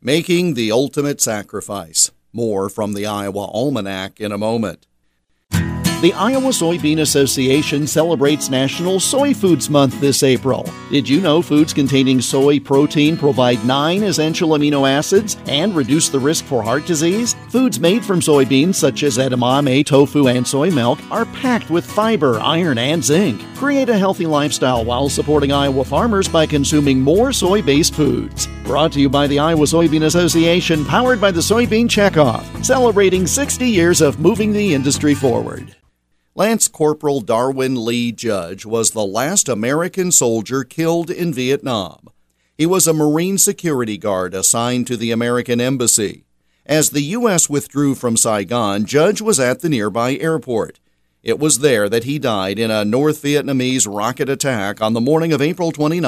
Making the ultimate sacrifice. More from the Iowa Almanac in a moment. The Iowa Soybean Association celebrates National Soy Foods Month this April. Did you know foods containing soy protein provide 9 essential amino acids and reduce the risk for heart disease? Foods made from soybeans such as edamame, tofu, and soy milk are packed with fiber, iron, and zinc. Create a healthy lifestyle while supporting Iowa farmers by consuming more soy-based foods. Brought to you by the Iowa Soybean Association, powered by the Soybean Checkoff, celebrating 60 years of moving the industry forward. Lance Corporal Darwin Lee Judge was the last American soldier killed in Vietnam. He was a Marine security guard assigned to the American Embassy. As the U.S. withdrew from Saigon, Judge was at the nearby airport. It was there that he died in a North Vietnamese rocket attack on the morning of April 29,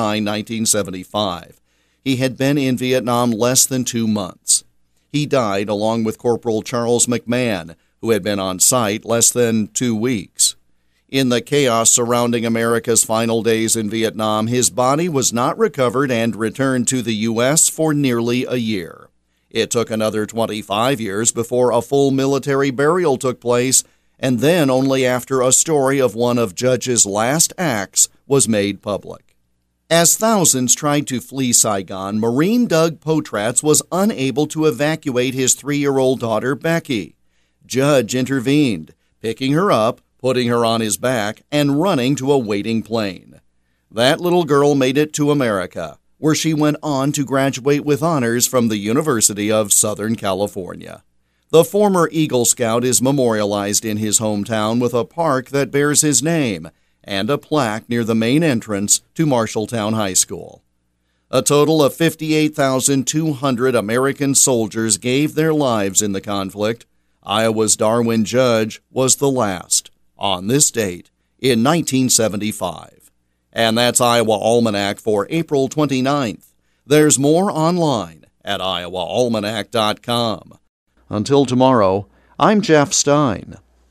1975. He had been in Vietnam less than 2 months. He died along with Corporal Charles McMahon, who had been on site less than 2 weeks. In the chaos surrounding America's final days in Vietnam, his body was not recovered and returned to the U.S. for nearly a year. It took another 25 years before a full military burial took place, and then only after a story of one of Judge's last acts was made public. As thousands tried to flee Saigon, Marine Doug Potratz was unable to evacuate his 3-year-old daughter, Becky. Judge intervened, picking her up, putting her on his back, and running to a waiting plane. That little girl made it to America, where she went on to graduate with honors from the University of Southern California. The former Eagle Scout is memorialized in his hometown with a park that bears his name and a plaque near the main entrance to Marshalltown High School. A total of 58,200 American soldiers gave their lives in the conflict. Iowa's Darwin Judge was the last, on this date, in 1975. And that's Iowa Almanac for April 29th. There's more online at iowaalmanac.com. Until tomorrow, I'm Jeff Stein.